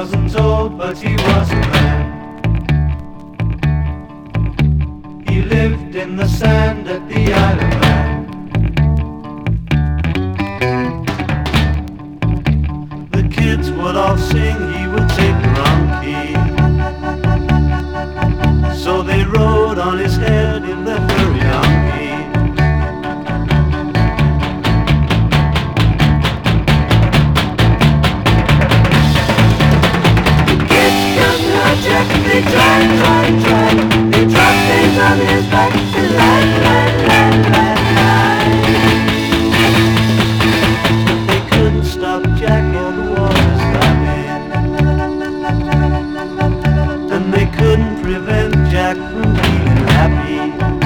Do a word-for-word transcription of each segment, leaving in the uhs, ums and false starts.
wasn't old, but he was a man. He lived in the sand at the Isle of Man. The kids would all sing, he would take the wrong key. So they rode on his head in the furry donkey. They tried, tried, tried. They dropped things on his back and lied, lied, lied, lied, lied. They couldn't stop Jack or the waters lapping, and they couldn't prevent Jack from being happy.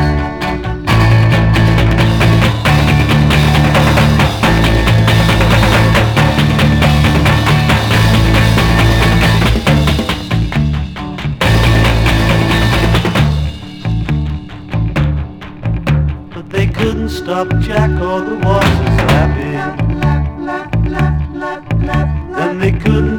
They couldn't stop Jack or the waters lapping, and they couldn't